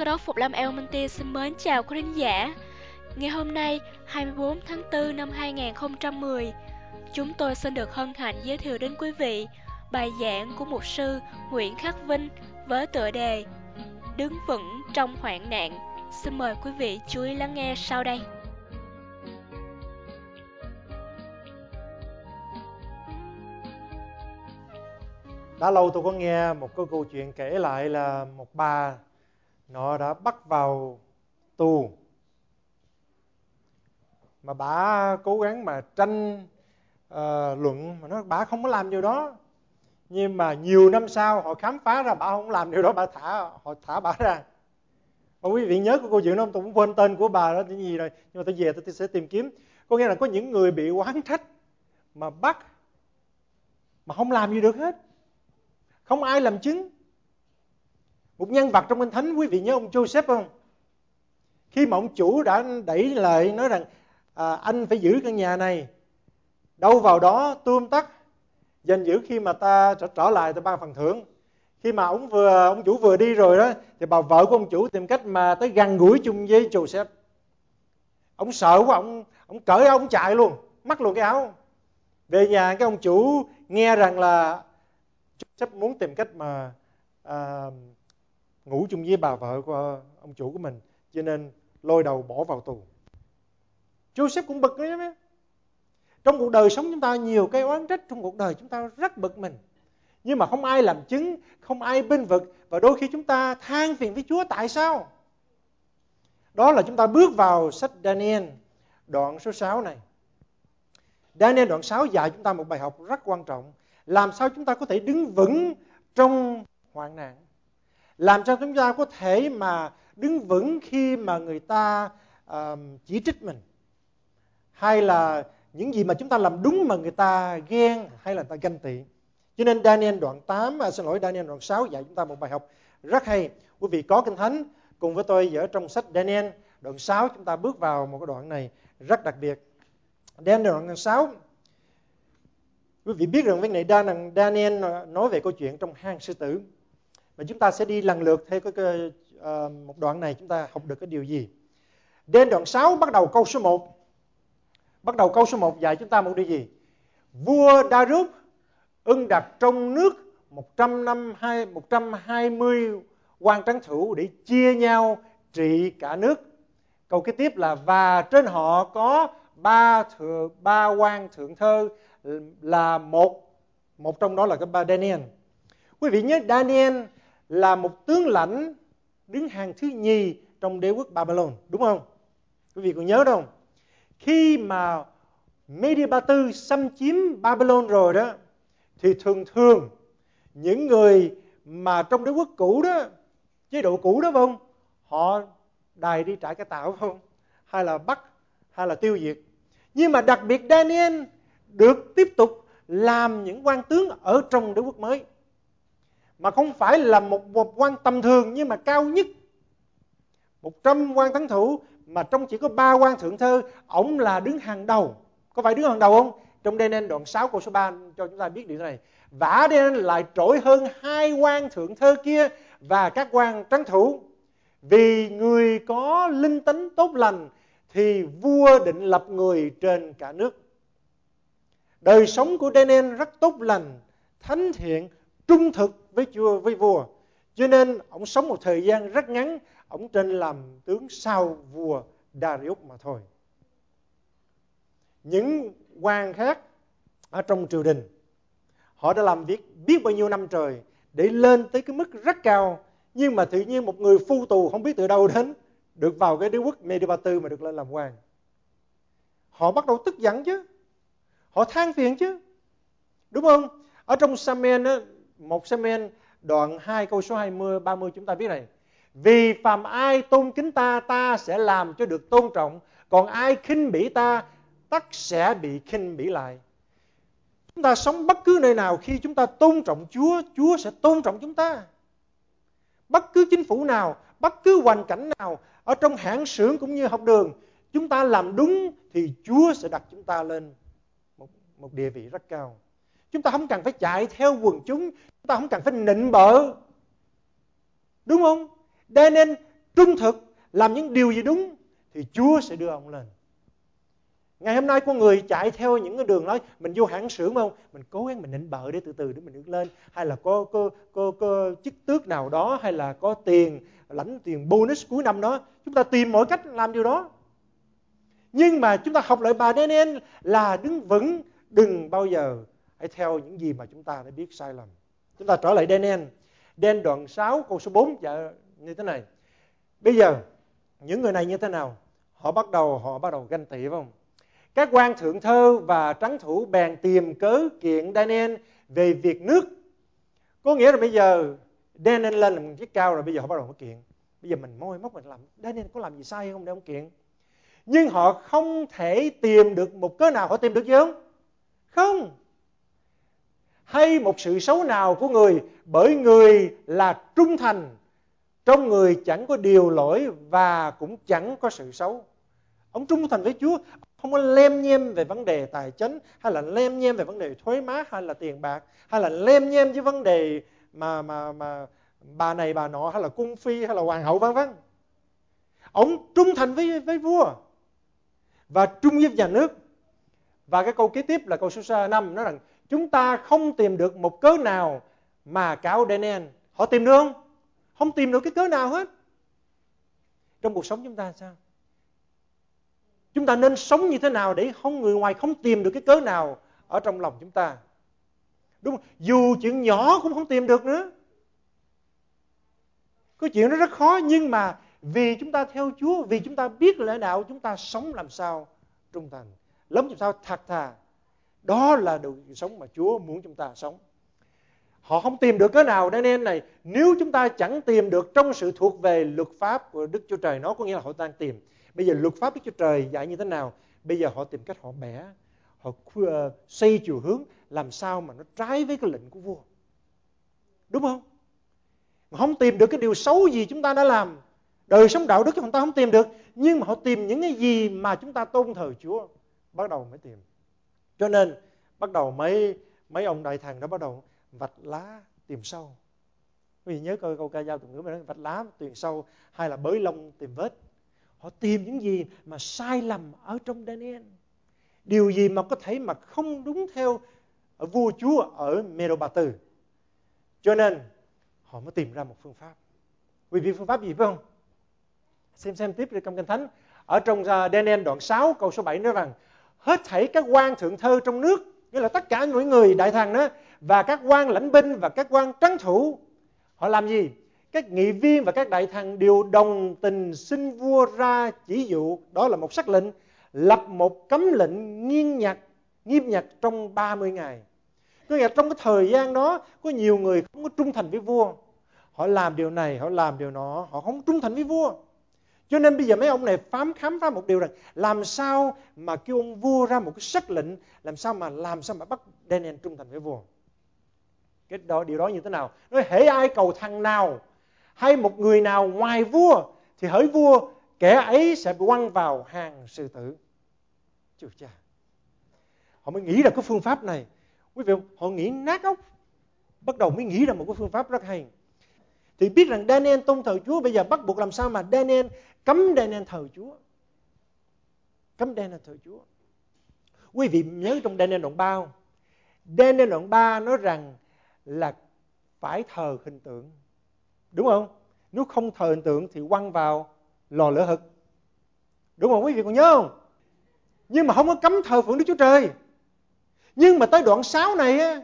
Cơ đốc Phục Lâm Elmonty xin mến chào quý thính giả. Ngày hôm nay, 24 tháng 4 năm 2010, chúng tôi xin được hân hạnh giới thiệu đến quý vị bài giảng của mục sư Nguyễn Khắc Vinh với tựa đề Đứng vững trong hoạn nạn. Xin mời quý vị chú ý lắng nghe sau đây. Đã lâu tôi có nghe một cái câu chuyện kể lại là một bà nọ đã bắt vào tù, mà bà cố gắng mà tranh luận mà nói bà không có làm điều đó, nhưng mà nhiều năm sau họ khám phá ra bà không làm điều đó, họ thả bà ra. Và quý vị nhớ cái câu chuyện đó không? Tôi cũng quên tên của bà đó cái gì rồi, nhưng mà tôi về tôi sẽ tìm kiếm. Có nghĩa là có những người bị oán trách mà bắt mà không làm gì được hết, không ai làm chứng. Một nhân vật trong Kinh Thánh, quý vị nhớ ông Joseph không? Khi mà ông chủ đã đẩy lời nói rằng anh phải giữ căn nhà này, đâu vào đó tươm tất, giành giữ khi mà ta sẽ trở lại ta ban phần thưởng. Khi mà ông chủ vừa đi rồi đó, thì bà vợ của ông chủ tìm cách mà tới gần gũi chung với Joseph. Ông sợ quá, ông cởi áo ông chạy luôn, mất luôn cái áo. Về nhà cái ông chủ nghe rằng là Joseph muốn tìm cách mà ngủ chung với bà vợ của ông chủ của mình, cho nên lôi đầu bỏ vào tù. Joseph cũng bực đấy. Trong cuộc đời sống chúng ta nhiều cái oán trách, trong cuộc đời chúng ta rất bực mình, nhưng mà không ai làm chứng, không ai bênh vực, và đôi khi chúng ta than phiền với Chúa tại sao. Đó là chúng ta bước vào sách Daniel đoạn số 6 này. Daniel đoạn 6 dạy chúng ta một bài học rất quan trọng, làm sao chúng ta có thể đứng vững trong hoạn nạn, làm sao chúng ta có thể mà đứng vững khi mà người ta chỉ trích mình, hay là những gì mà chúng ta làm đúng mà người ta ghen hay là người ta ganh tị. Cho nên Daniel đoạn 6 dạy chúng ta một bài học rất hay. Quý vị có Kinh Thánh cùng với tôi ở trong sách Daniel đoạn 6, chúng ta bước vào một cái đoạn này rất đặc biệt. Daniel đoạn 6, quý vị biết rằng vấn đề Daniel nói về câu chuyện trong hang sư tử. Và chúng ta sẽ đi lần lượt theo một đoạn này, chúng ta học được cái điều gì. Đến đoạn 6 bắt đầu câu số 1. Bắt đầu câu số 1 dạy chúng ta một điều gì? Vua Darup ưng đặt trong nước 120 quan trấn thủ để chia nhau trị cả nước. Câu kế tiếp là và trên họ có ba quan thượng thơ, là một trong đó là cái bà Daniel. Quý vị nhớ Daniel là một tướng lãnh đứng hàng thứ nhì trong đế quốc Babylon, đúng không? Quý vị còn nhớ đâu? Khi mà Media Ba Tư xâm chiếm Babylon rồi đó, thì thường những người mà trong đế quốc cũ đó, chế độ cũ đó phải không, họ đày đi trại cải tạo phải không, hay là bắt, hay là tiêu diệt. Nhưng mà đặc biệt Daniel được tiếp tục làm những quan tướng ở trong đế quốc mới, mà không phải là một quan tầm thường nhưng mà cao nhất. 100 quan trấn thủ mà trong chỉ có 3 quan thượng thơ, ổng là đứng hàng đầu. Có phải đứng hàng đầu không? Trong Daniel đoạn 6 câu số 3 cho chúng ta biết điều này. Vả Daniel lại trội hơn 2 quan thượng thơ kia và các quan trấn thủ. Vì người có linh tính tốt lành thì vua định lập người trên cả nước. Đời sống của Daniel rất tốt lành, thánh thiện, trung thực với vua. Cho nên ông sống một thời gian rất ngắn, ông trên làm tướng sau vua Darius mà thôi. Những quan khác ở trong triều đình, họ đã làm việc biết bao nhiêu năm trời để lên tới cái mức rất cao, nhưng mà tự nhiên một người phu tù không biết từ đâu đến được vào cái đế quốc Media Ba Tư mà được lên làm quan. Họ bắt đầu tức giận chứ, họ than phiền chứ, đúng không? Ở trong Sa-men, một Sa-men đoạn 2 câu số 20-30 chúng ta biết này: vì phàm ai tôn kính ta, ta sẽ làm cho được tôn trọng, còn ai khinh bỉ ta, tất sẽ bị khinh bỉ lại. Chúng ta sống bất cứ nơi nào, khi chúng ta tôn trọng Chúa, Chúa sẽ tôn trọng chúng ta. Bất cứ chính phủ nào, bất cứ hoàn cảnh nào, ở trong hãng xưởng cũng như học đường, chúng ta làm đúng thì Chúa sẽ đặt chúng ta lên một địa vị rất cao. Chúng ta không cần phải chạy theo quần chúng, chúng ta không cần phải nịnh bợ, đúng không? Daniel trung thực, làm những điều gì đúng, thì Chúa sẽ đưa ông lên. Ngày hôm nay con người chạy theo những cái đường nói mình vô hãng xưởng không, mình cố gắng mình nịnh bợ để từ từ để mình được lên, hay là có chức tước nào đó, hay là có tiền lãnh tiền bonus cuối năm đó, chúng ta tìm mọi cách làm điều đó. Nhưng mà chúng ta học lại bà Daniel là đứng vững, đừng bao giờ hãy theo những gì mà chúng ta đã biết sai lầm. Chúng ta trở lại Daniel. Daniel đoạn 6 câu số 4 như thế này. Bây giờ những người này như thế nào? Họ bắt đầu ganh tị, phải không? Các quan thượng thơ và trắng thủ bèn tìm cớ kiện Daniel về việc nước. Có nghĩa là bây giờ Daniel lên làm chức cao rồi, bây giờ họ bắt đầu kiện. Bây giờ mình môi móc mình làm, Daniel có làm gì sai không để ông kiện? Nhưng họ không thể tìm được một cớ nào. Họ tìm được gì không? Không. Hay một sự xấu nào của người, bởi người là trung thành, trong người chẳng có điều lỗi và cũng chẳng có sự xấu. Ông trung thành với Chúa, không có lem nhem về vấn đề tài chính, hay là lem nhem về vấn đề thuế má, hay là tiền bạc, hay là lem nhem với vấn đề mà bà này bà nọ, hay là cung phi, hay là hoàng hậu vân vân. Ông trung thành với vua và trung với nhà nước. Và cái câu kế tiếp là câu số 5 nói rằng chúng ta không tìm được một cớ nào mà cáo Daniel. Họ tìm được không? Không tìm được cái cớ nào hết. Trong cuộc sống chúng ta sao? Chúng ta nên sống như thế nào để người ngoài không tìm được cái cớ nào ở trong lòng chúng ta? Đúng không? Dù chuyện nhỏ cũng không tìm được nữa. Cái chuyện đó rất khó, nhưng mà vì chúng ta theo Chúa, vì chúng ta biết lẽ đạo, chúng ta sống làm sao trung thành, làm sao thật thà. Đó là điều sống mà Chúa muốn chúng ta sống. Họ không tìm được cái nào nên này. Nếu chúng ta chẳng tìm được trong sự thuộc về luật pháp của Đức Chúa Trời, nó có nghĩa là họ đang tìm. Bây giờ luật pháp Đức Chúa Trời dạy như thế nào? Bây giờ họ tìm cách họ bẻ, họ xây chiều hướng làm sao mà nó trái với cái lệnh của vua. Đúng không? Mà không tìm được cái điều xấu gì chúng ta đã làm. Đời sống đạo đức chúng ta không tìm được, nhưng mà họ tìm những cái gì mà chúng ta tôn thờ Chúa, bắt đầu mới tìm. Cho nên bắt đầu mấy ông đại thần đó bắt đầu vạch lá tìm sâu. Quý vị nhớ câu ca dao tục ngữ mà nói vạch lá tìm sâu, hay là bới lông tìm vết. Họ tìm những gì mà sai lầm ở trong Daniel, điều gì mà có thể mà không đúng theo vua chúa ở Medo-Ba-tư. Cho nên họ mới tìm ra một phương pháp. Quý vị biết phương pháp gì phải không? Xem tiếp trong Kinh Thánh. Ở trong Daniel đoạn 6 câu số 7 nói rằng hết thảy các quan thượng thơ trong nước, nghĩa là tất cả những người đại thần đó, và các quan lãnh binh và các quan trấn thủ, họ làm gì? Các nghị viên và các đại thần đều đồng tình xin vua ra chỉ dụ, đó là một sắc lệnh, lập một cấm lệnh nghiêm ngặt trong 30 ngày. Có nghĩa là trong cái thời gian đó có nhiều người không có trung thành với vua. Họ làm điều này, họ làm điều nọ, họ không trung thành với vua. Cho nên bây giờ mấy ông này khám phá một điều rằng làm sao mà kêu ông vua ra một cái sắc lệnh, làm sao mà bắt Daniel trung thành với vua. Điều đó như thế nào? Nói hễ ai cầu thằng nào hay một người nào ngoài vua thì hỡi vua, kẻ ấy sẽ bị quăng vào hàng sư tử. Chù chà. Họ mới nghĩ ra cái phương pháp này. Quý vị, họ nghĩ nát óc, bắt đầu mới nghĩ ra một cái phương pháp rất hay. Thì biết rằng Daniel tôn thờ Chúa, bây giờ bắt buộc làm sao mà cấm Daniel thờ Chúa. Cấm Daniel thờ Chúa. Quý vị nhớ trong Daniel đoạn 3 không? Daniel đoạn 3 nói rằng là phải thờ hình tượng. Đúng không? Nếu không thờ hình tượng thì quăng vào lò lửa hực. Đúng không? Quý vị còn nhớ không? Nhưng mà không có cấm thờ phượng Đức Chúa Trời. Nhưng mà tới đoạn 6 này á,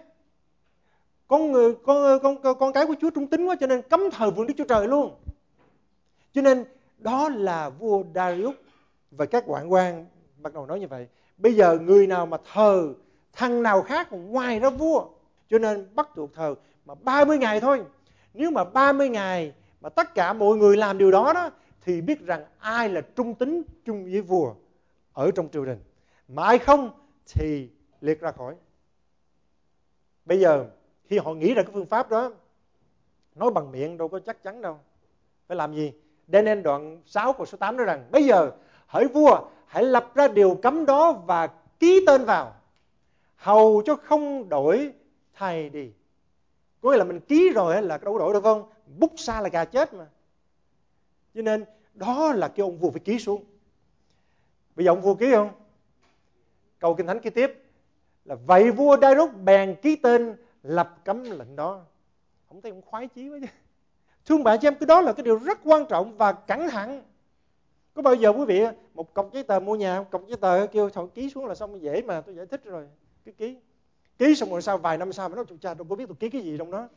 con cái của Chúa trung tín quá, cho nên cấm thờ phượng Đức Chúa Trời luôn. Cho nên đó là vua Darius và các hoạn quan bắt đầu nói như vậy. Bây giờ người nào mà thờ thằng nào khác ngoài ra vua, cho nên bắt buộc thờ mà 30 ngày thôi. Nếu mà 30 ngày mà tất cả mọi người làm điều đó đó, thì biết rằng ai là trung tín chung với vua ở trong triều đình. Mà ai không thì liệt ra khỏi. Bây giờ khi họ nghĩ ra cái phương pháp đó, nói bằng miệng đâu có chắc chắn đâu. Phải làm gì? Daniel đoạn 6 câu số 8 nói rằng bây giờ hỡi vua, hãy lập ra điều cấm đó và ký tên vào, hầu cho không đổi thay đi. Có nghĩa là mình ký rồi là đâu có đổi được không? Bút sa là gà chết mà. Cho nên đó là cái ông vua phải ký xuống. Bây giờ ông vua ký không? Câu Kinh Thánh kế tiếp là vậy vua Đa-rút bèn ký tên lập cấm lệnh đó. Không thấy ông khoái chí quá chứ. Thưa bà chị em, cái đó là cái điều rất quan trọng và cẩn thận. Có bao giờ quý vị một cọc giấy tờ mua nhà, một cọc giấy tờ kêu thôi ký xuống là xong, dễ mà, tôi giải thích rồi, cứ ký. Ký xong rồi sau vài năm sau mà nói cha tôi có biết tôi ký cái gì trong đó.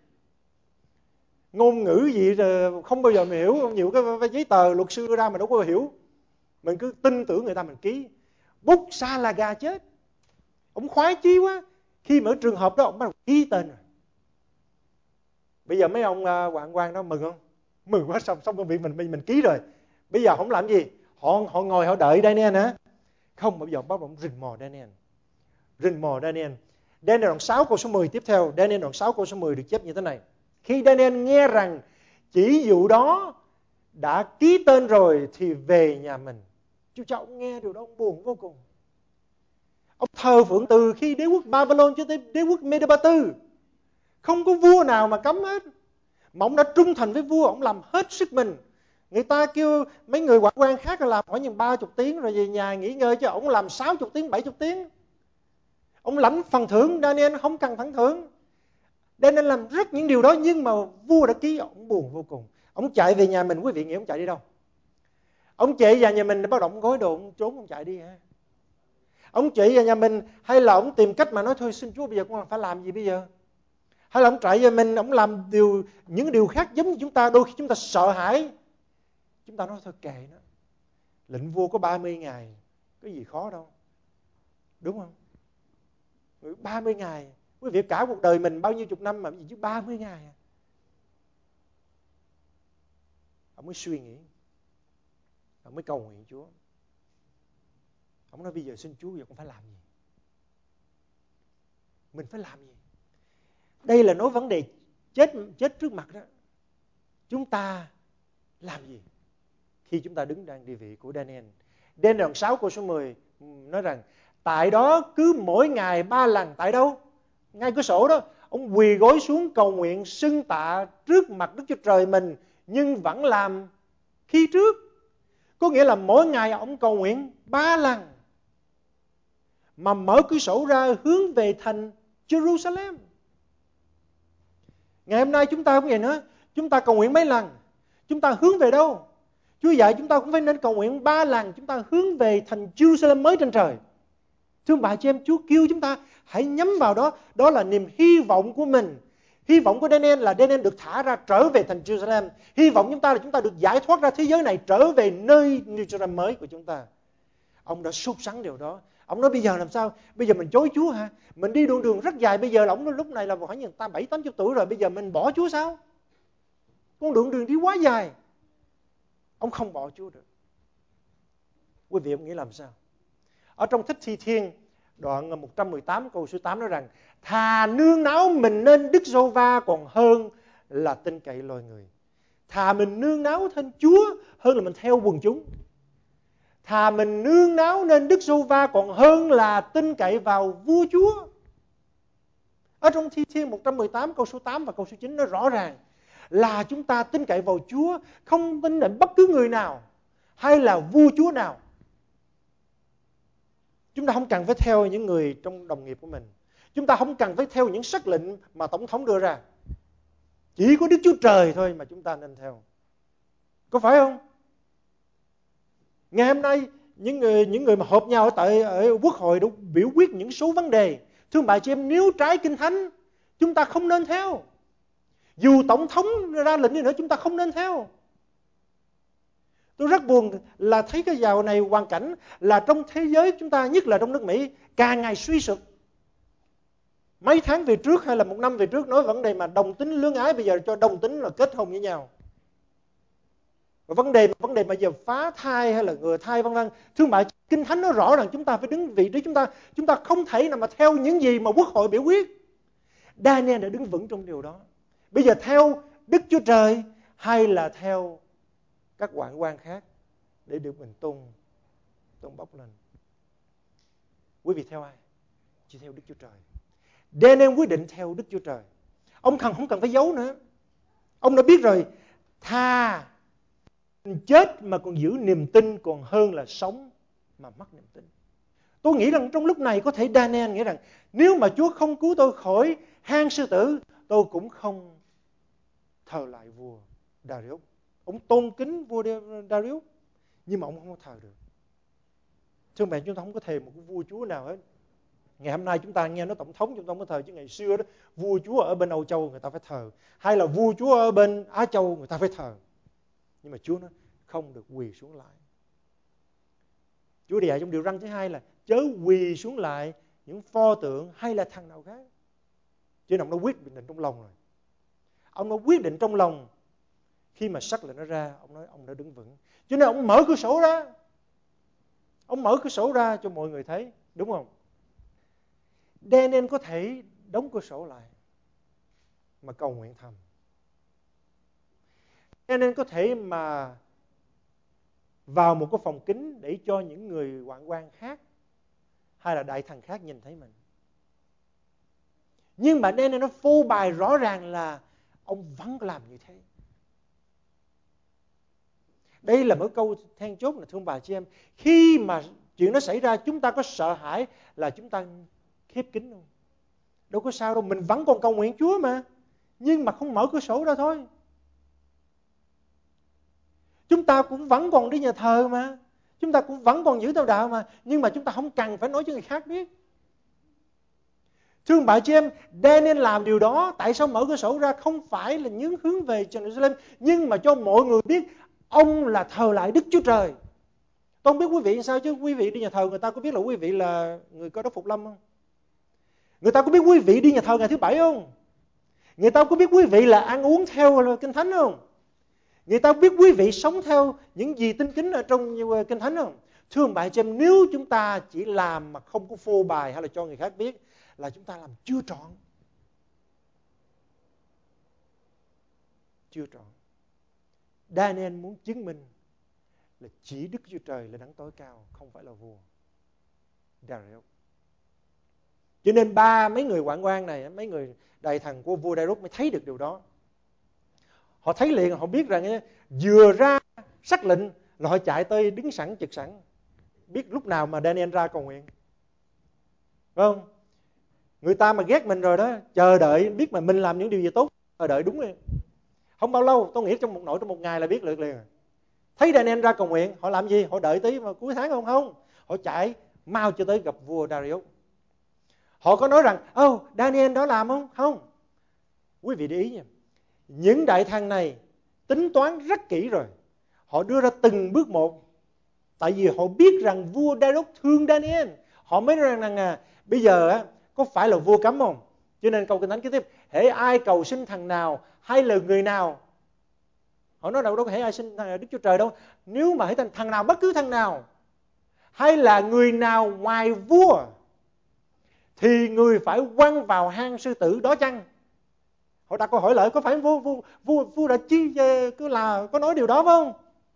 Ngôn ngữ gì rồi không bao giờ mình hiểu, nhiều cái giấy tờ luật sư đưa ra mà đâu có hiểu. Mình cứ tin tưởng người ta mình ký. Bút sa là gà chết. Ông khoái chí quá. Khi mà ở trường hợp đó ông bắt đầu ký tên rồi. Bây giờ mấy ông hoàng quan đó mừng không? Mừng quá, xong công việc mình ký rồi. Bây giờ không làm gì? Họ ngồi họ đợi Daniel hả? Không, bây giờ bắt đầu rình mò Daniel. Rình mò Daniel. Daniel đoạn 6 câu số 10 tiếp theo. Daniel đoạn 6 câu số 10 được chép như thế này. Khi Daniel nghe rằng chỉ dụ đó đã ký tên rồi thì về nhà mình. Chú cháu ông nghe điều đó ông buồn vô cùng. Ông thờ phượng từ khi đế quốc Babylon cho tới đế quốc Medo-Ba-tư. Không có vua nào mà cấm hết. Mà ông đã trung thành với vua, ông làm hết sức mình. Người ta kêu mấy người quản quan khác làm khoảng chừng 30 tiếng rồi về nhà nghỉ ngơi, chứ ông làm 60 tiếng, 70 tiếng. Ông lãnh phần thưởng, Daniel không cần phần thưởng. Daniel làm rất những điều đó, nhưng mà vua đã ký, ông buồn vô cùng. Ông chạy về nhà mình, quý vị nghĩ ông chạy đi đâu? Ông chạy về nhà mình để bắt đầu ông gối đồ, ông trốn, ông chạy đi hả? Ông chạy về nhà mình hay là ông tìm cách mà nói thôi xin Chúa bây giờ con phải làm gì bây giờ? Hay là ông chạy về mình, ông làm những điều khác giống như chúng ta, đôi khi chúng ta sợ hãi. Chúng ta nói thôi kệ nó. Lệnh vua có 30 ngày, có gì khó đâu. Đúng không? 30 ngày. Quý vị cả cuộc đời mình bao nhiêu chục năm mà gì chứ 30 ngày. Ông mới suy nghĩ. Ông mới cầu nguyện Chúa. Ông nói bây giờ xin Chúa giờ con phải làm gì? Mình phải làm gì? Đây là nói vấn đề chết trước mặt đó. Chúng ta làm gì khi chúng ta đứng đang địa vị của Daniel? Daniel đoạn 6 câu số 10 nói rằng tại đó cứ mỗi ngày 3 lần. Tại đâu? Ngay cửa sổ đó. Ông quỳ gối xuống cầu nguyện xưng tạ trước mặt Đức Chúa Trời mình, nhưng vẫn làm khi trước. Có nghĩa là mỗi ngày ông cầu nguyện 3 lần. Mà mở cửa sổ ra hướng về thành Jerusalem. Ngày hôm nay chúng ta cũng vậy nữa. Chúng ta cầu nguyện mấy lần? Chúng ta hướng về đâu? Chúa dạy chúng ta cũng phải nên cầu nguyện 3 lần. Chúng ta hướng về thành Jerusalem mới trên trời. Thưa bà chị em, Chúa kêu chúng ta hãy nhắm vào đó. Đó là niềm hy vọng của mình. Hy vọng của Daniel là Daniel được thả ra trở về thành Jerusalem. Hy vọng chúng ta là chúng ta được giải thoát ra thế giới này, trở về nơi Jerusalem mới của chúng ta. Ông đã sốt sắng điều đó. Ông nói bây giờ làm sao? Bây giờ mình chối Chúa hả? Mình đi đoạn đường rất dài. Bây giờ là ông nói lúc này là khoảng 7-80 tuổi rồi. Bây giờ mình bỏ Chúa sao? Con đoạn đường đi quá dài. Ông không bỏ Chúa được. Quý vị ông nghĩ làm sao? Ở trong Thích Thi Thiên đoạn 118 câu số 8 nói rằng thà nương náu mình nên Đức Giê-hô-va còn hơn là tin cậy loài người. Thà mình nương náu theo Chúa hơn là mình theo quần chúng. Thà mình nương náu nên Đức Giê-hô-va còn hơn là tin cậy vào vua Chúa. Ở trong Thi Thiên 118 câu số 8 và câu số 9 nó rõ ràng là chúng ta tin cậy vào Chúa, không tin đến bất cứ người nào hay là vua Chúa nào. Chúng ta không cần phải theo những người trong đồng nghiệp của mình. Chúng ta không cần phải theo những sắc lệnh mà Tổng thống đưa ra. Chỉ có Đức Chúa Trời thôi mà chúng ta nên theo. Có phải không? Ngày hôm nay những người mà họp nhau ở Quốc hội để biểu quyết những số vấn đề. Thưa bà chị em, nếu trái Kinh Thánh chúng ta không nên theo. Dù Tổng thống ra lệnh đi nữa chúng ta không nên theo. Tôi rất buồn là thấy cái dạo này hoàn cảnh là trong thế giới chúng ta, nhất là trong nước Mỹ, càng ngày suy sụp. Mấy tháng về trước hay là một năm về trước nói vấn đề mà đồng tính lương ái, bây giờ cho đồng tính là kết hôn với nhau. Và vấn đề mà giờ phá thai hay là ngừa thai vân vân. Thưa bà, Kinh Thánh nó rõ rằng chúng ta phải đứng vị trí chúng ta không thể nào mà theo những gì mà Quốc hội biểu quyết. Daniel đã đứng vững trong điều đó. Bây giờ theo Đức Chúa Trời hay là theo các hoạn quan khác để được mình tôn bốc lên? Quý vị theo ai? Chỉ theo Đức Chúa Trời. Daniel quyết định theo Đức Chúa Trời. Ông không cần phải giấu nữa. Ông đã biết rồi, thà chết mà còn giữ niềm tin còn hơn là sống mà mất niềm tin. Tôi nghĩ rằng trong lúc này có thể Daniel nghĩ rằng nếu mà Chúa không cứu tôi khỏi hang sư tử, tôi cũng không thờ lại vua Darius. Ông tôn kính vua Darius, nhưng mà ông không thờ được. Thưa mẹ, chúng ta không có thề một cái vua chúa nào hết. Ngày hôm nay chúng ta nghe nói tổng thống chúng ta không có thờ, chứ ngày xưa đó vua chúa ở bên Âu Châu người ta phải thờ, hay là vua chúa ở bên Á Châu người ta phải thờ. Nhưng mà Chúa nói không được quỳ xuống lại. Chúa dạy trong điều răn thứ 2 là chớ quỳ xuống lại những pho tượng hay là thần nào khác. Chứ ông đã quyết định trong lòng rồi. Ông đã quyết định trong lòng. Khi mà sắc lệnh nó ra, ông nói ông đã đứng vững. Cho nên ông mở cửa sổ ra. Ông mở cửa sổ ra cho mọi người thấy. Đúng không? Daniel có thể đóng cửa sổ lại mà cầu nguyện thầm. Daniel có thể mà vào một cái phòng kín để cho những người hoạn quan khác hay là đại thần khác nhìn thấy mình. Nhưng mà Daniel nó phô bày rõ ràng là ông vẫn làm như thế. Đây là một câu then chốt là thưa bà chị em. Khi mà chuyện đó xảy ra, chúng ta có sợ hãi là chúng ta khép kín không? Đâu có sao đâu, mình vẫn còn cầu nguyện Chúa mà. Nhưng mà không mở cửa sổ ra thôi. Chúng ta cũng vẫn còn đi nhà thờ mà. Chúng ta cũng vẫn còn giữ theo đạo mà. Nhưng mà chúng ta không cần phải nói cho người khác biết. Thưa bà chị em, Daniel làm điều đó. Tại sao mở cửa sổ ra? Không phải là nhướng hướng về Jerusalem, nhưng mà cho mọi người biết ông là thờ lại Đức Chúa Trời. Tôi không biết quý vị sao, chứ quý vị đi nhà thờ người ta có biết là quý vị là người Cơ Đốc Phục Lâm không? Người ta có biết quý vị đi nhà thờ ngày thứ Bảy không? Người ta có biết quý vị là ăn uống theo Kinh Thánh không? Người ta biết quý vị sống theo những gì tinh kính ở trong Kinh Thánh không? Thưa ông bà chị em, nếu chúng ta chỉ làm mà không có phô bày hay là cho người khác biết là chúng ta làm chưa trọn. Chưa trọn. Daniel muốn chứng minh là chỉ Đức Chúa Trời là đấng tối cao, không phải là vua Darius. Cho nên mấy người hoạn quan này, mấy người đại thần của vua Darius mới thấy được điều đó. Họ thấy liền, họ biết rằng vừa ra sắc lệnh là họ chạy tới đứng sẵn trực sẵn, biết lúc nào mà Daniel ra cầu nguyện. Phải không? Người ta mà ghét mình rồi đó, chờ đợi biết mà mình làm những điều gì tốt, chờ đợi đúng rồi. Không bao lâu, tôi nghĩ trong một ngày là biết được liền. Thấy Daniel ra cầu nguyện, họ làm gì? Họ đợi tới mà cuối tháng không? Không. Họ chạy mau cho tới gặp vua Darius. Họ có nói rằng, Daniel đó làm không? Không. Quý vị để ý nha. Những đại thần này tính toán rất kỹ rồi. Họ đưa ra từng bước một. Tại vì họ biết rằng vua Darius thương Daniel. Họ mới nói rằng bây giờ có phải là vua cấm không? Cho nên câu Kinh Thánh kế tiếp, hễ ai cầu xin thằng nào hay là người nào. Họ nói đâu có hễ ai xin Đức Chúa Trời đâu. Nếu mà hễ thằng nào, bất cứ thằng nào hay là người nào ngoài vua thì người phải quăng vào hang sư tử đó chăng? Họ đặt câu hỏi lại, có phải vua đã cứ là có nói điều đó phải không?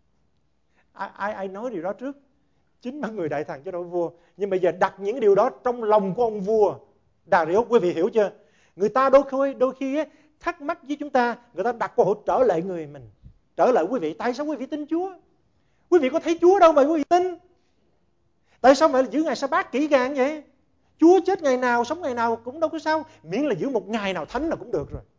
Ai nói điều đó trước? Chính là người đại thần chứ đâu phải vua. Nhưng bây giờ đặt những điều đó trong lòng của ông vua Darius, quý vị hiểu chưa? Người ta đôi khi thắc mắc với chúng ta, người ta đặt câu hỏi trở lại người mình. Trở lại quý vị, tại sao quý vị tin Chúa? Quý vị có thấy Chúa đâu mà quý vị tin? Tại sao phải giữ ngày Sa-bát kỹ càng vậy? Chúa chết ngày nào, sống ngày nào cũng đâu có sao, miễn là giữ một ngày nào thánh là cũng được rồi.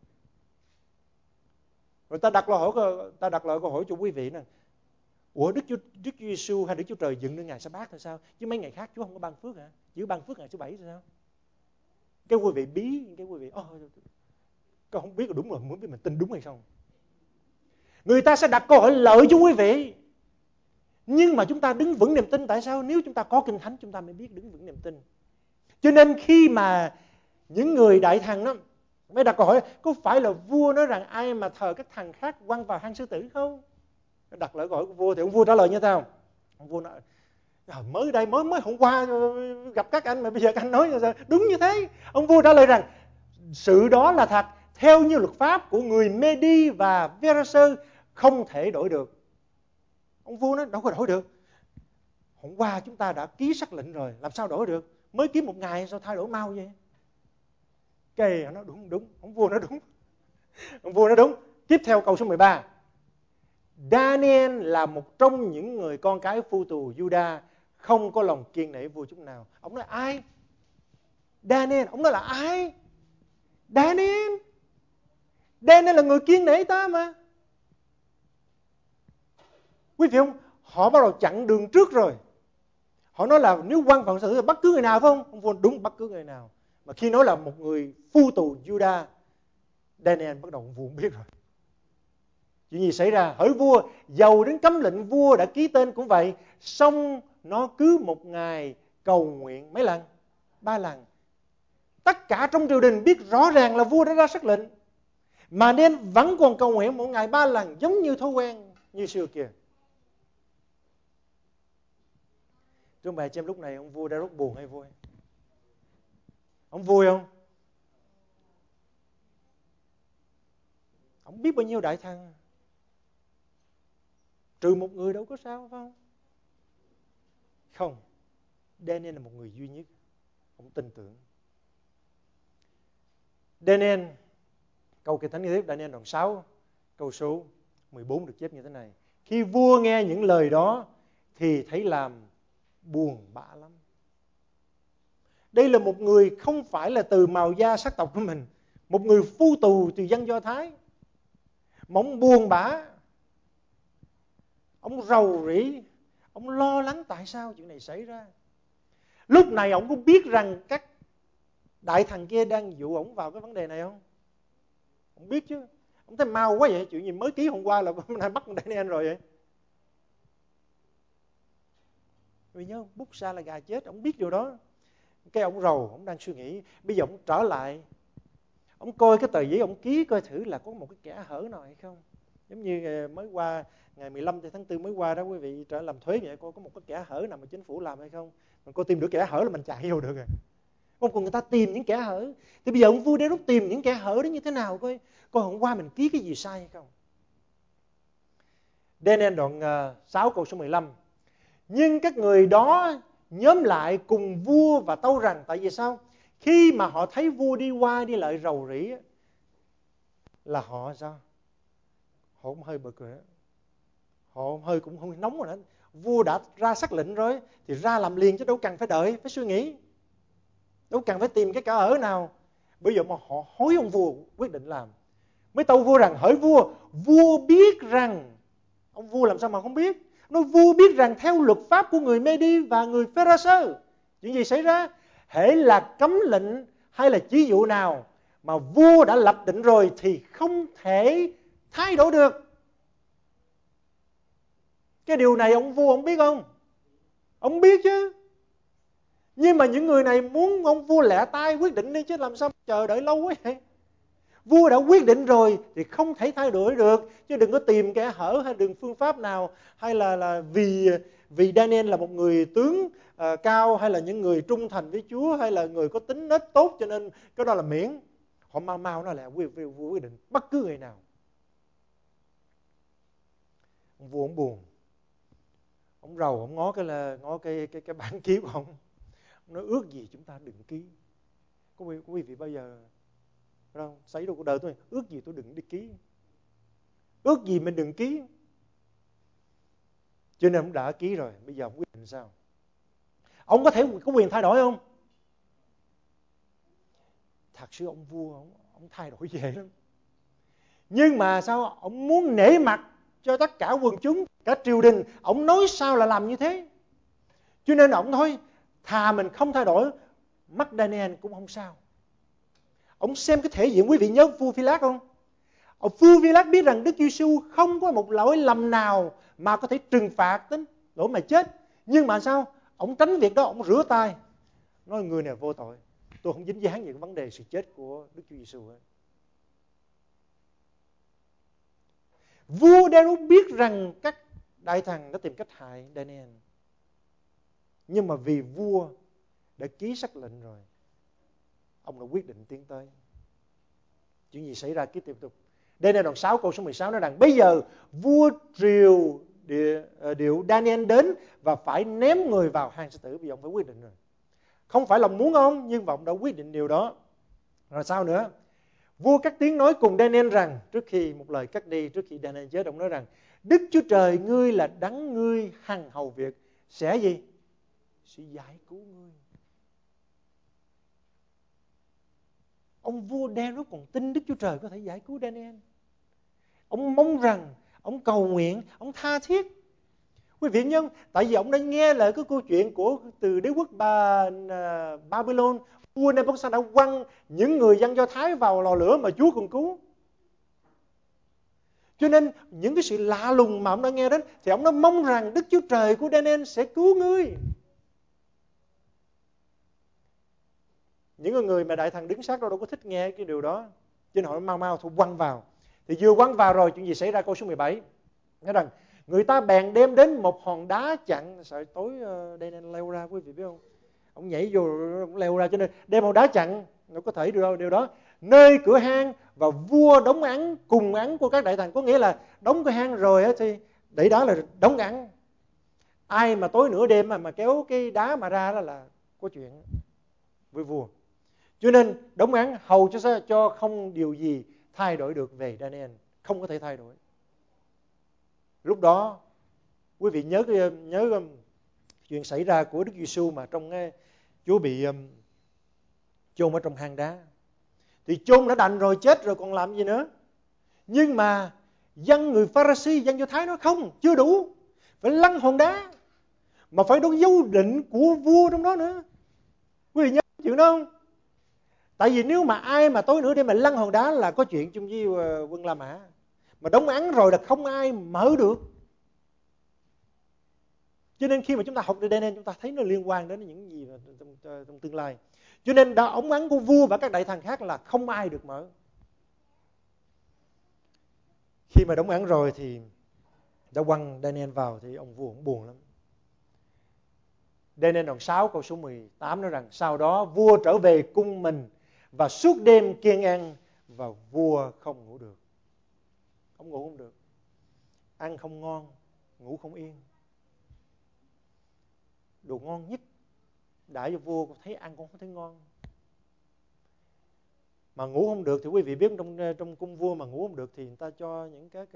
Rồi ta đặt lại câu hỏi cho quý vị nè. Ủa Đức Giêsu hay Đức Chúa Trời dựng nên ngày Sa-bát hay sao? Chứ mấy ngày khác Chúa không có ban phước hả? Chỉ ban phước ngày thứ Bảy rồi sao? Cái quý vị bí, cái quý vị con không biết là đúng rồi, muốn biết mình tin đúng hay không. Người ta sẽ đặt câu hỏi lợi cho quý vị. Nhưng mà chúng ta đứng vững niềm tin. Tại sao? Nếu chúng ta có Kinh Thánh chúng ta mới biết đứng vững niềm tin. Cho nên khi mà những người đại thần đó mới đặt câu hỏi, có phải là vua nói rằng ai mà thờ các thần khác quăng vào hang sư tử không? Đặt lời câu hỏi của vua thì ông vua trả lời như thế nào? Ông vua nói, mới đây mới hôm qua gặp các anh mà bây giờ các anh nói như sao? Đúng như thế. Ông vua trả lời rằng sự đó là thật, theo như luật pháp của người Medi và Pharisee không thể đổi được. Ông vua nói đâu có đổi được. Hôm qua chúng ta đã ký sắc lệnh rồi, làm sao đổi được? Mới ký một ngày sao thay đổi mau vậy? Cái nó đúng. Ông vua nói đúng. Ông vua nói đúng. Tiếp theo câu số 13. Daniel là một trong những người con cái phu tù Juda không có lòng kiêng nể vua chút nào. Ông nói ai? Daniel. Ông nói là ai? Daniel. Daniel là người kiêng nể ta mà. Quý vị không? Họ bắt đầu chặn đường trước rồi. Họ nói là nếu quan phận sự bất cứ người nào phải không? Ông vua đúng bất cứ người nào. Mà khi nói là một người phu tù Juda, Daniel bắt đầu ông vua biết rồi. Chuyện gì xảy ra? Hỡi vua, dầu đến cấm lệnh vua đã ký tên cũng vậy, song nó cứ một ngày cầu nguyện mấy lần? 3 lần. Tất cả trong triều đình biết rõ ràng là vua đã ra sắc lệnh, mà nên vẫn còn cầu nguyện mỗi ngày 3 lần, giống như thói quen như xưa kìa. Trong bài xem lúc này ông vua đã rất buồn hay vui? Ông vui không? Ông biết bao nhiêu đại thần, trừ một người đâu có sao phải không? Không, Daniel là một người duy nhất. Ông tin tưởng. Daniel, câu Kinh Thánh tiếp, Daniel đoạn 6, câu số 14 được chép như thế này. Khi vua nghe những lời đó thì thấy làm buồn bã lắm. Đây là một người không phải là từ màu da sắc tộc của mình, một người phu tù từ dân Do Thái. Mà ông buồn bã, ông rầu rĩ, ông lo lắng tại sao chuyện này xảy ra. Lúc này ông có biết rằng các đại thần kia đang dụ ông vào cái vấn đề này không? Ông biết chứ. Ông thấy mau quá vậy, chuyện gì mới ký hôm qua là hôm nay bắt Daniel rồi vậy. Vì nhớ bút sa là gà chết, ông biết điều đó. Cái ông rầu, ông đang suy nghĩ, bây giờ ông trở lại, ông coi cái tờ giấy ông ký coi thử là có một cái kẽ hở nào hay không. Giống như mới qua ngày 15 tháng 4 mới qua đó, quý vị trở làm thuế vậy, coi có một cái kẽ hở nào mà chính phủ làm hay không. Mình coi tìm được kẽ hở là mình chạy vô được rồi. Không còn người ta tìm những kẽ hở. Thì bây giờ ông vua đế rút tìm những kẽ hở đó như thế nào, coi hôm qua mình ký cái gì sai hay không. Daniel đoạn 6 câu số 15. Nhưng các người đó nhóm lại cùng vua và tâu rằng, tại vì sao? Khi mà họ thấy vua đi qua đi lại rầu rĩ là họ sao? Họ cũng hơi bực rồi đó. Họ hơi cũng hơi nóng rồi đó. Vua đã ra sắc lệnh rồi thì ra làm liền chứ đâu cần phải đợi, phải suy nghĩ. Đâu cần phải tìm cái kẽ hở nào. Bây giờ mà họ hối ông vua quyết định làm. Mới tâu vua rằng, hỡi vua, vua biết rằng, ông vua làm sao mà không biết? Nói vua biết rằng theo luật pháp của người Mê-đi và người Phê-rơ-sơ, chuyện gì xảy ra? Hễ là cấm lệnh hay là chí dụ nào mà vua đã lập định rồi thì không thể thay đổi được. Cái điều này ông vua ông biết không? Ông biết chứ. Nhưng mà những người này muốn ông vua lẹ tay quyết định đi chứ làm sao chờ đợi lâu quá vậy? Vua đã quyết định rồi thì không thể thay đổi được, chứ đừng có tìm kẽ hở hay đường phương pháp nào, hay là vì Daniel là một người tướng cao, hay là những người trung thành với Chúa, hay là người có tính nết tốt cho nên cái đó là miễn. Họ mau nó là vua quyết định bất cứ người nào. Ông vua ông buồn, ông rầu, ông ngó cái bản ký của ông nói ước gì chúng ta đừng ký. Có quý vị bao giờ không xảy ra cuộc đời tôi ước gì tôi đừng đi ký, ước gì mình đừng ký. Cho nên ông đã ký rồi, bây giờ ông quyết định sao? Ông có thể có quyền thay đổi không? Thật sự ông vua ông thay đổi dễ lắm. Nhưng mà sao? Ông muốn nể mặt cho tất cả quần chúng, cả triều đình, ông nói sao là làm như thế. Cho nên ông thôi, thà mình không thay đổi, mắt Daniel cũng không sao. Ông xem cái thể diện, quý vị nhớ vua Phi-lát không? Vua Phi-lát biết rằng Đức Giê-xu không có một lỗi lầm nào mà có thể trừng phạt đến lỗi mà chết. Nhưng mà sao? Ông tránh việc đó, ông rửa tay, nói người này vô tội, tôi không dính dáng về cái vấn đề sự chết của Đức Chúa Giê-xu ấy. Vua Đê-rú biết rằng các đại thần đã tìm cách hại Daniel, nhưng mà vì vua đã ký sắc lệnh rồi, ông đã quyết định tiến tới. Chuyện gì xảy ra tiếp tục. Đây là đoạn 6 câu số 16 nói rằng bây giờ vua triều điệu Daniel đến và phải ném người vào hang sư tử. Bây giờ ông phải quyết định rồi. Không phải lòng muốn ông, nhưng mà ông đã quyết định điều đó. Rồi sao nữa? Vua cắt tiếng nói cùng Daniel rằng, trước khi một lời cắt đi, trước khi Daniel chết, ông nói rằng Đức Chúa Trời ngươi là đấng ngươi hằng hầu việc sẽ gì? Sẽ giải cứu ngươi. Ông vua Darius còn tin Đức Chúa Trời có thể giải cứu Daniel. Ông mong rằng, ông cầu nguyện, ông tha thiết. Quý vị nhớ, tại vì ông đã nghe lại cái câu chuyện của từ đế quốc Babylon, vua Nebuchadnezzar đã quăng những người dân Do Thái vào lò lửa mà Chúa còn cứu. Cho nên những cái sự lạ lùng mà ông đã nghe đến thì ông đã mong rằng Đức Chúa Trời của Daniel sẽ cứu ngươi. Những người mà đại thần đứng sát đâu có thích nghe cái điều đó, cho nên họ mau thu quăng vào. Thì vừa quăng vào rồi chuyện gì xảy ra? Câu số 17 nói rằng người ta bèn đem đến một hòn đá chặn. Sợ tối Daniel leo ra, quý vị biết không? Ông nhảy vô ông leo ra, cho nên đem hòn đá chặn. Nó có thể được đâu điều đó. Nơi cửa hang và vua đóng ẵn cùng ẵn của các đại thần. Có nghĩa là đóng cửa hang rồi thì để đó là đóng ẵn. Ai mà tối nửa đêm mà kéo cái đá mà ra đó là có chuyện với vua. Cho nên đóng ẵn hầu cho không điều gì thay đổi được về Daniel, không có thể thay đổi. Lúc đó quý vị nhớ chuyện xảy ra của Đức Giêsu mà trong Chúa bị chôn ở trong hang đá. Thì chôn đã đành rồi, chết rồi còn làm gì nữa. Nhưng mà dân người Pha-ri-si, dân Do Thái nói không, chưa đủ, phải lăn hòn đá, mà phải có dấu định của vua trong đó nữa. Quý vị nhớ chuyện đó không? Tại vì nếu mà ai mà tối nữa đêm mà lăn hòn đá là có chuyện chung với quân La Mã. Mà đóng ẵn rồi là không ai mở được. Cho nên khi mà chúng ta học từ đây nên chúng ta thấy nó liên quan đến những gì trong tương lai. Cho nên ống ấn của vua và các đại thần khác là không ai được mở. Khi mà đóng ấn rồi thì đã quăng Daniel vào thì ông vua cũng buồn lắm. Daniel đoạn 6 câu số 18 nói rằng sau đó vua trở về cung mình và suốt đêm kiêng ăn và vua không ngủ được. Ông ngủ không được. Ăn không ngon, ngủ không yên. Đồ ngon nhất đãi cho vua thấy ăn cũng không thấy ngon. Mà ngủ không được thì quý vị biết trong cung vua mà ngủ không được thì người ta cho những các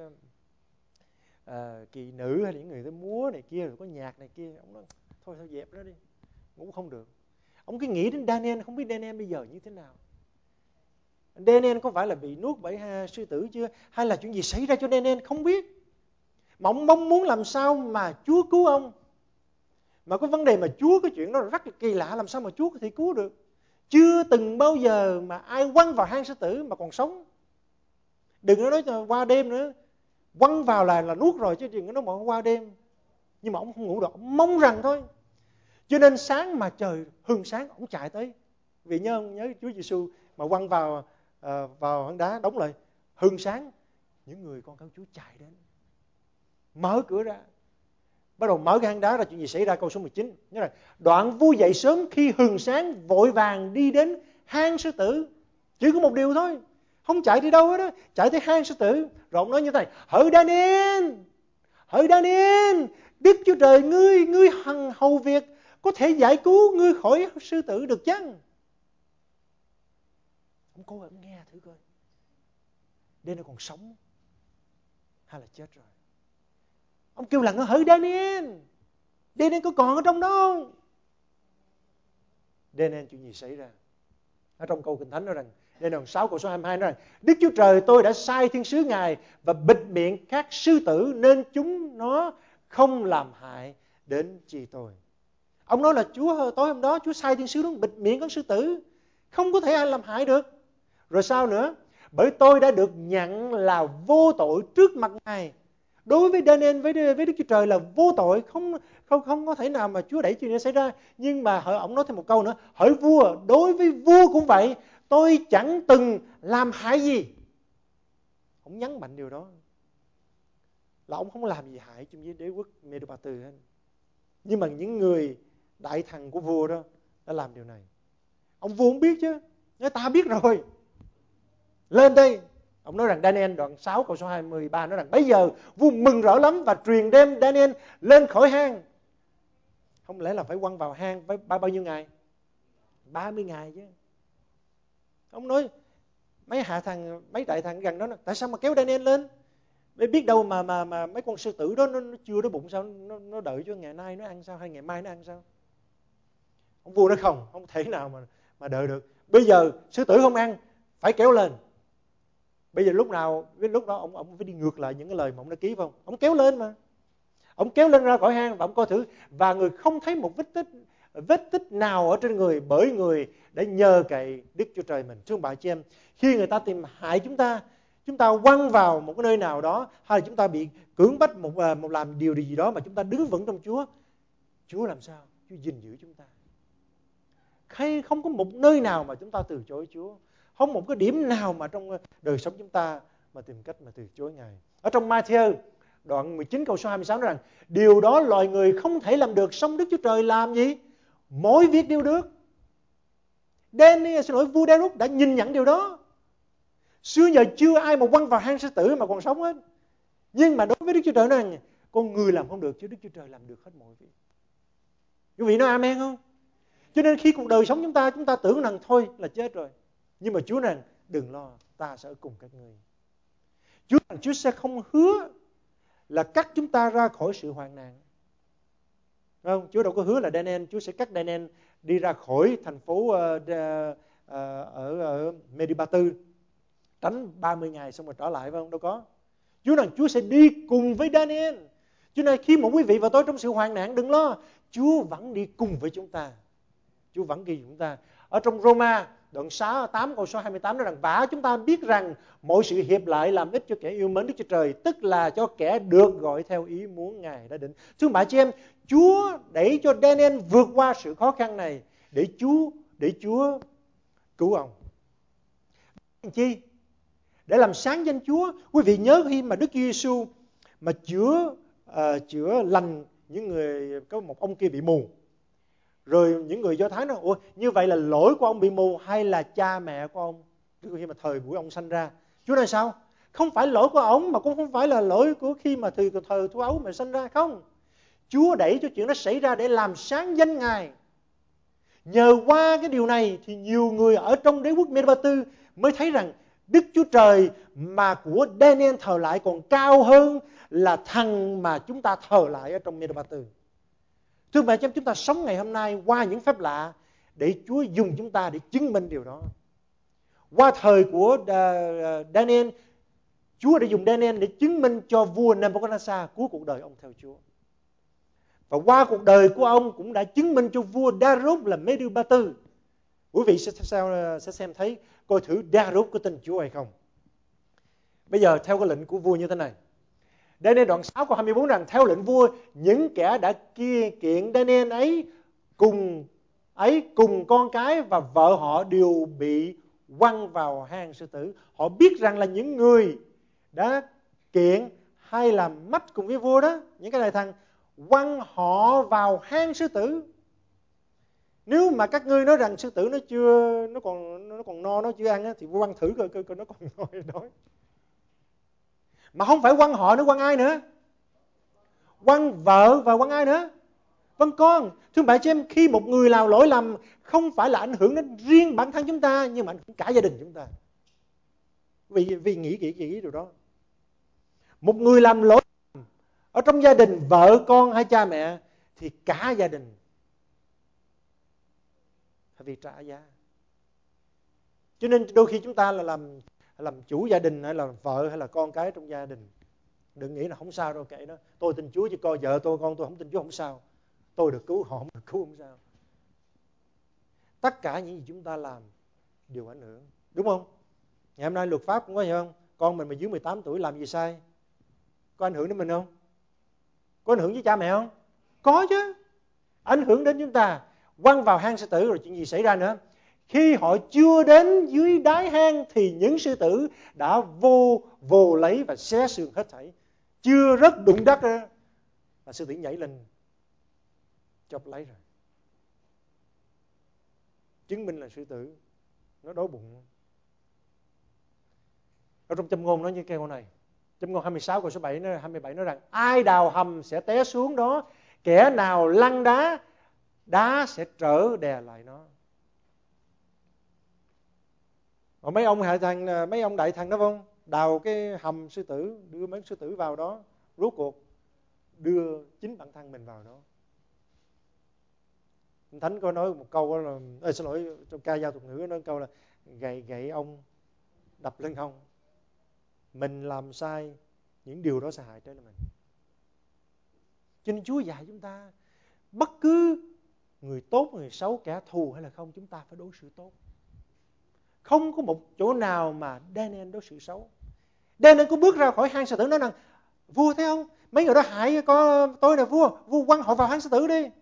kỳ nữ hay những người tới múa này kia rồi có nhạc này kia. Ông nói thôi dẹp đó đi, ngủ không được. Ông cứ nghĩ đến Daniel, không biết Daniel bây giờ như thế nào. Daniel có phải là bị nuốt bởi sư tử chưa, hay là chuyện gì xảy ra cho Daniel không biết. Mà ông mong muốn làm sao mà Chúa cứu ông. Mà có vấn đề mà Chúa, cái chuyện đó rất là kỳ lạ, làm sao mà Chúa có thể cứu được. Chưa từng bao giờ mà ai quăng vào hang sư tử mà còn sống. Đừng có nói qua đêm nữa, quăng vào là nuốt rồi, chứ đừng có nói mà qua đêm. Nhưng mà ông không ngủ được, ông mong rằng thôi. Cho nên sáng mà trời hừng sáng, ông chạy tới. Vì nhớ Chúa Giêsu mà quăng vào hang đá đóng lại, hừng sáng, những người con cáo Chúa chạy đến, mở cửa ra. Bắt đầu mở cái hang đá ra, chuyện gì xảy ra? Câu số 19 nhớ là đoạn vua dậy sớm khi hừng sáng, vội vàng đi đến hang sư tử. Chỉ có một điều thôi, không chạy đi đâu hết đó, chạy tới hang sư tử. Rồi ông nói như thế này: hỡi Daniel, Đức Chúa Trời ngươi hằng hầu việc có thể giải cứu ngươi khỏi sư tử được chăng? Ông cố ông nghe thử coi, Daniel còn sống hay là chết rồi. Ông kêu là hỡi Daniel có còn ở trong đó không? Daniel chuyện gì xảy ra? Ở trong câu Kinh Thánh nói rằng, Daniel 6 câu số 22 nói rằng, Đức Chúa Trời tôi đã sai thiên sứ Ngài và bịt miệng các sư tử nên chúng nó không làm hại đến chi tôi. Ông nói là Chúa tối hôm đó Chúa sai thiên sứ đó bịt miệng các sư tử, không có thể ai làm hại được. Rồi sao nữa? Bởi tôi đã được nhận là vô tội trước mặt Ngài. Đối với Daniel, với Đức Chúa Trời là vô tội, không có thể nào mà Chúa đẩy chuyện này xảy ra. Nhưng mà ông nói thêm một câu nữa: hỡi vua, đối với vua cũng vậy, tôi chẳng từng làm hại gì. Ông nhấn mạnh điều đó là ông không làm gì hại chung với đế quốc Medo-Ba-tư hết. Nhưng mà những người đại thần của vua đó đã làm điều này. Ông vua không biết chứ, người ta biết rồi. Lên đây, ông nói rằng Daniel đoạn 6 câu số 23 nói rằng bây giờ vua mừng rỡ lắm và truyền đem Daniel lên khỏi hang. Không lẽ là phải quăng vào hang với bao nhiêu ngày? 30 ngày chứ. Ông nói mấy đại thần gần đó, tại sao mà kéo Daniel lên? Biết đâu mà mấy con sư tử đó nó chưa đói bụng sao, nó đợi cho ngày nay nó ăn sao, hay ngày mai nó ăn sao? Ông vua nó không thể nào mà đợi được. Bây giờ sư tử không ăn, phải kéo lên. Bây giờ lúc đó ông phải đi ngược lại những cái lời mà ông đã ký, phải không? Ông kéo lên mà. Ông kéo lên ra khỏi hang và ông coi thử, và người không thấy một vết tích nào ở trên người, bởi người đã nhờ cậy Đức Chúa Trời mình. Thưa bà chị em, khi người ta tìm hại chúng ta quăng vào một cái nơi nào đó, hay là chúng ta bị cưỡng bách một làm điều gì đó mà chúng ta đứng vững trong Chúa, Chúa làm sao? Chúa gìn giữ chúng ta. Không có một nơi nào mà chúng ta từ chối Chúa. Không một cái điểm nào mà trong đời sống chúng ta mà tìm cách mà từ chối Ngài. Ở trong Ma-thi-ơ đoạn 19 câu số 26 nói rằng, điều đó loài người không thể làm được, song Đức Chúa Trời làm gì? Mỗi việc đều được. Vua Đa-rút đã nhìn nhận điều đó. Xưa giờ chưa ai mà quăng vào hang sư tử mà còn sống hết. Nhưng mà đối với Đức Chúa Trời nói rằng, con người làm không được, chứ Đức Chúa Trời làm được hết mọi việc. Quý vị nói amen không? Cho nên khi cuộc đời sống chúng ta tưởng rằng thôi là chết rồi. Nhưng mà Chúa rằng, đừng lo, ta sẽ ở cùng các ngươi. Chúa sẽ không hứa là cắt chúng ta ra khỏi sự hoạn nạn. Không? Chúa đâu có hứa là Daniel, Chúa sẽ cắt Daniel đi ra khỏi thành phố ở Medipatu, tránh 30 ngày xong rồi trở lại, phải không? Đâu có. Chúa rằng Chúa sẽ đi cùng với Daniel. Cho nên khi mà quý vị và tôi trong sự hoạn nạn, đừng lo, Chúa vẫn đi cùng với chúng ta. Chúa vẫn ghi chúng ta. Ở trong Roma đoạn 8 câu số 28 nói rằng, vả chúng ta biết rằng mọi sự hiệp lại làm ích cho kẻ yêu mến Đức Chúa Trời, tức là cho kẻ được gọi theo ý muốn Ngài đã định. Thưa bà chị em, Chúa để cho Daniel vượt qua sự khó khăn này để Chúa cứu ông. Chi? Để làm sáng danh Chúa. Quý vị nhớ khi mà Đức Chúa Giêsu mà chữa lành những người, có một ông kia bị mù. Rồi những người Do Thái nói, ủa, như vậy là lỗi của ông bị mù hay là cha mẹ của ông khi mà thời buổi ông sanh ra? Chúa nói sao? Không phải lỗi của ông, mà cũng không phải là lỗi của khi mà thời thú ấu mà sanh ra. Không. Chúa đẩy cho chuyện đó xảy ra để làm sáng danh Ngài. Nhờ qua cái điều này thì nhiều người ở trong đế quốc Medipatu mới thấy rằng Đức Chúa Trời mà của Daniel thờ lại còn cao hơn là thằng mà chúng ta thờ lại ở trong Medipatu. Thưa bà chị em, chúng ta sống ngày hôm nay qua những phép lạ để Chúa dùng chúng ta để chứng minh điều đó. Qua thời của Daniel, Chúa đã dùng Daniel để chứng minh cho vua Nebuchadnezzar cuối cuộc đời ông theo Chúa. Và qua cuộc đời của ông cũng đã chứng minh cho vua Darius là Medipatu. Quý vị sẽ xem thấy, coi thử Darius có tin Chúa hay không. Bây giờ theo cái lệnh của vua như thế này. Daniel đoạn 6 câu 24 rằng, theo lệnh vua, những kẻ đã kiện Daniel ấy cùng con cái và vợ họ đều bị quăng vào hang sư tử. Họ biết rằng là những người đã kiện hay làm mách cùng với vua đó, những cái này thằng quăng họ vào hang sư tử. Nếu mà các ngươi nói rằng sư tử nó còn no, nó chưa ăn á, thì quăng thử coi nó còn no hay đói. Mà không phải quăng họ nữa, quăng ai nữa? Quăng vợ và quăng ai nữa? Vâng con. Thưa bà chị em, khi một người làm lỗi lầm không phải là ảnh hưởng đến riêng bản thân chúng ta, nhưng mà ảnh hưởng cả gia đình chúng ta. Vì nghĩ kỹ điều đó. Một người làm lỗi ở trong gia đình, vợ con hay cha mẹ, thì cả gia đình phải bị trả giá. Cho nên đôi khi chúng ta là làm chủ gia đình, hay là vợ hay là con cái trong gia đình, đừng nghĩ là không sao đâu, kệ đó. Tôi tin Chúa chứ coi vợ tôi, con tôi không tin Chúa không sao. Tôi được cứu, họ không được cứu không sao. Tất cả những gì chúng ta làm đều ảnh hưởng, đúng không? Ngày hôm nay luật pháp cũng có hiểu không? Con mình mà dưới 18 tuổi làm gì sai, có ảnh hưởng đến mình không? Có ảnh hưởng với cha mẹ không? Có chứ. Ảnh hưởng đến chúng ta. Quăng vào hang sư tử rồi chuyện gì xảy ra nữa? Khi họ chưa đến dưới đáy hang thì những sư tử đã vồ lấy và xé xương hết thảy. Chưa rớt đụng đất ra là sư tử nhảy lên chộp lấy rồi. Chứng minh là sư tử nó đói bụng. Ở trong Châm Ngôn nói như câu này. Châm Ngôn 26 câu số 27 nói rằng, ai đào hầm sẽ té xuống đó, kẻ nào lăn đá sẽ trở đè lại nó. Mấy ông đại thần đó không? đào cái hầm sư tử, đưa mấy sư tử vào đó, rốt cuộc đưa chính bản thân mình vào đó. Thánh có nói một câu là, xin lỗi, trong ca dao tục ngữ nói một câu là gậy ông đập lưng ông. Mình làm sai, những điều đó sẽ hại tới mình. Cho nên Chúa dạy chúng ta, bất cứ người tốt, người xấu, kẻ thù hay là không, chúng ta phải đối xử tốt. Không có một chỗ nào mà Daniel đối xử xấu. Daniel có bước ra khỏi hang sư tử nói rằng, vua thấy không, mấy người đó hại có tôi nè vua quăng họ vào hang sư tử đi.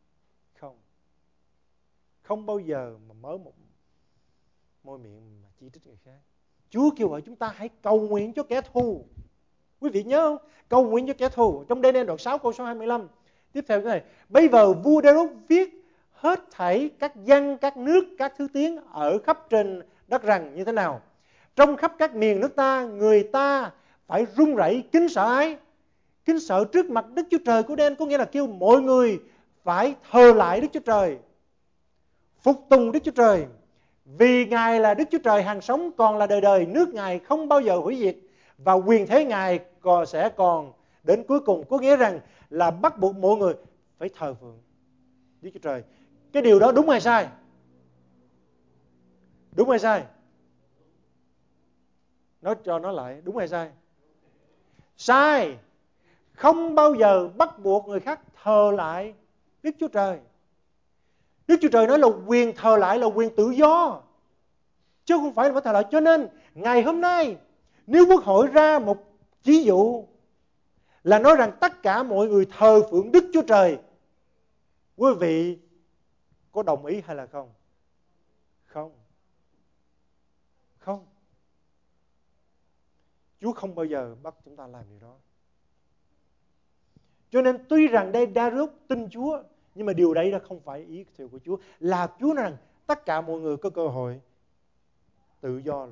Không bao giờ mà mở một môi miệng mà chỉ trích người khác. Chúa kêu gọi chúng ta hãy cầu nguyện cho kẻ thù. Quý vị nhớ không? Cầu nguyện cho kẻ thù. Trong Daniel đoạn 6 câu số 25. Tiếp theo cái này. Bây giờ vua Darius viết hết thảy các dân, các nước, các thứ tiếng ở khắp trên đất rằng như thế nào. Trong khắp các miền nước ta, người ta phải run rẩy kính sợ ai? Kính sợ trước mặt Đức Chúa Trời của Daniel, có nghĩa là kêu mọi người phải thờ lại Đức Chúa Trời, phục tùng Đức Chúa Trời. Vì Ngài là Đức Chúa Trời hàng sống, còn là đời đời, nước Ngài không bao giờ hủy diệt, và quyền thế Ngài sẽ còn đến cuối cùng. Có nghĩa rằng là bắt buộc mọi người phải thờ phượng Đức Chúa Trời. Cái điều đó đúng hay sai? Đúng hay sai? Nói cho nó lại, đúng hay sai? Sai. Không bao giờ bắt buộc người khác thờ lại Đức Chúa Trời. Đức Chúa Trời nói là quyền thờ lại là quyền tự do, chứ không phải là phải thờ lại. Cho nên ngày hôm nay, nếu Quốc hội ra một ví dụ là nói rằng tất cả mọi người thờ phượng Đức Chúa Trời, quý vị có đồng ý hay là không? Không. Không. Chúa không bao giờ bắt chúng ta làm điều đó. Cho nên tuy rằng đây Darius tin Chúa, nhưng mà điều đấy là không phải ý thiệu của Chúa. Là Chúa nói rằng tất cả mọi người có cơ hội tự do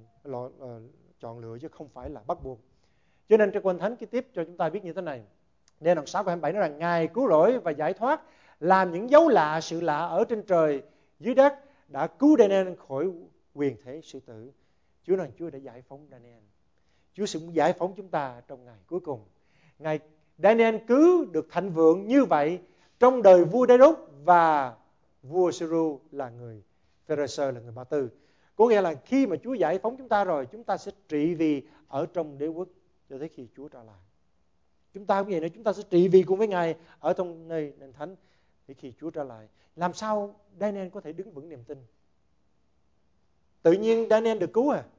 chọn lựa, chứ không phải là bắt buộc. Cho nên trong Kinh Thánh cái tiếp cho chúng ta biết như thế này. Nên đoạn 6 câu 27 nói rằng Ngài cứu rỗi và giải thoát, làm những dấu lạ, sự lạ ở trên trời, dưới đất, đã cứu Daniel khỏi quyền thế sư tử. Chúa nói Chúa đã giải phóng Daniel. Chúa sẽ giải phóng chúng ta trong ngày cuối cùng. Ngày Daniel cứ được thịnh vượng như vậy trong đời vua Đa-rút và vua Sê-ru là người Phê-rê-sơ, là người Ba Tư. Có nghĩa là khi mà Chúa giải phóng chúng ta rồi, chúng ta sẽ trị vì ở trong đế quốc cho tới khi Chúa trở lại. Chúng ta cũng vậy nữa, chúng ta sẽ trị vì cùng với Ngài ở trong nơi đền thánh để khi Chúa trở lại. Làm sao Daniel có thể đứng vững niềm tin? Tự nhiên Daniel được cứu à?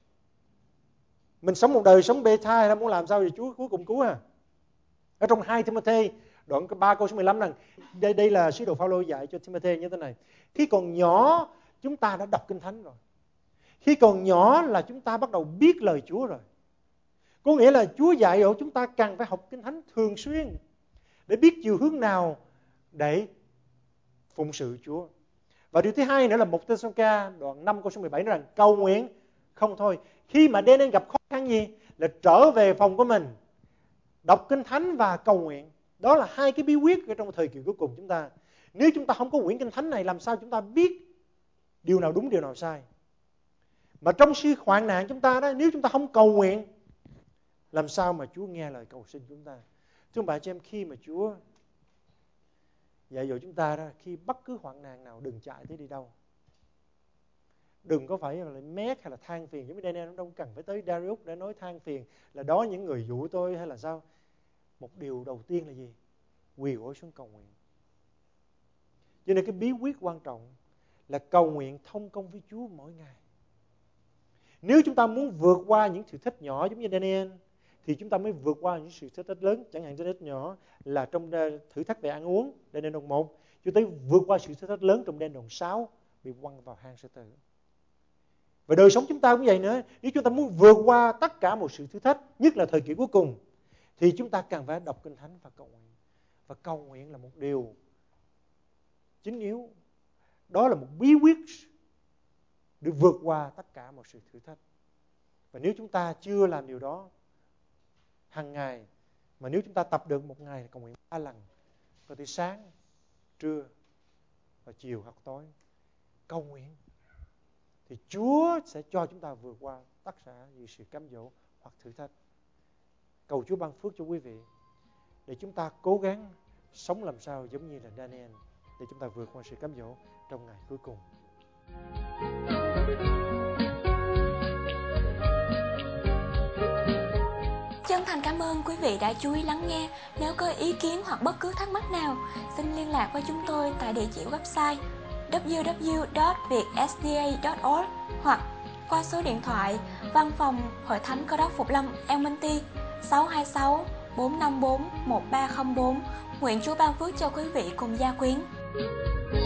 Mình sống một đời sống bê tha, hay là muốn làm sao thì Chúa cuối cùng cứu à? Ở trong 2 Timôthê đoạn 3 câu số 15 rằng đây là sứ đồ Phao-lô dạy cho Timôthê như thế này. Khi còn nhỏ chúng ta đã đọc Kinh Thánh rồi. Khi còn nhỏ là chúng ta bắt đầu biết lời Chúa rồi. Có nghĩa là Chúa dạy dỗ chúng ta cần phải học Kinh Thánh thường xuyên để biết chiều hướng nào để phụng sự Chúa. Và điều thứ hai nữa là 1 Thê-sa-lô-ni-ca đoạn 5 câu số 17 nói rằng cầu nguyện không thôi. Khi mà Daniel gặp khó khăn gì là trở về phòng của mình, đọc Kinh Thánh và cầu nguyện. Đó là hai cái bí quyết ở trong thời kỳ cuối cùng chúng ta. Nếu chúng ta không có quyển Kinh Thánh này, làm sao chúng ta biết điều nào đúng, điều nào sai? Mà trong sự hoạn nạn chúng ta đó, nếu chúng ta không cầu nguyện, làm sao mà Chúa nghe lời cầu xin chúng ta? Thưa bà chị em, khi mà Chúa dạy dỗ chúng ta đó, khi bất cứ hoạn nạn nào đừng chạy tới đi đâu. Đừng có phải là mét hay là than phiền. Giống như Daniel, nó đâu cần phải tới Darius để nói than phiền là đó những người dụ tôi hay là sao. Một điều đầu tiên là gì? Quỳ gối xuống cầu nguyện. Cho nên cái bí quyết quan trọng là cầu nguyện thông công với Chúa mỗi ngày. Nếu chúng ta muốn vượt qua những thử thách nhỏ giống như Daniel, thì chúng ta mới vượt qua những sự thử thách lớn. Chẳng hạn thử thách nhỏ là trong thử thách về ăn uống, Daniel đoạn 1, cho tới vượt qua sự thử thách lớn trong Daniel đoạn 6, bị quăng vào hang sư tử. Và đời sống chúng ta cũng vậy nữa. Nếu chúng ta muốn vượt qua tất cả một sự thử thách, nhất là thời kỳ cuối cùng, thì chúng ta cần phải đọc Kinh Thánh và cầu nguyện. Và cầu nguyện là một điều chính yếu. Đó là một bí quyết để vượt qua tất cả một sự thử thách. Và nếu chúng ta chưa làm điều đó hàng ngày, mà nếu chúng ta tập được một ngày cầu nguyện 3 lần, có thể sáng, trưa và chiều hoặc tối cầu nguyện, thì Chúa sẽ cho chúng ta vượt qua tất cả những sự cám dỗ hoặc thử thách. Cầu Chúa ban phước cho quý vị để chúng ta cố gắng sống làm sao giống như là Daniel, để chúng ta vượt qua sự cám dỗ trong ngày cuối cùng. Chân thành cảm ơn quý vị đã chú ý lắng nghe. Nếu có ý kiến hoặc bất cứ thắc mắc nào, xin liên lạc với chúng tôi tại địa chỉ website www.vietsda.org hoặc qua số điện thoại Văn phòng Hội Thánh Cơ Đốc Phục Lâm Elmonty 626 454 1304. Nguyện Chúa ban phước cho quý vị cùng gia quyến.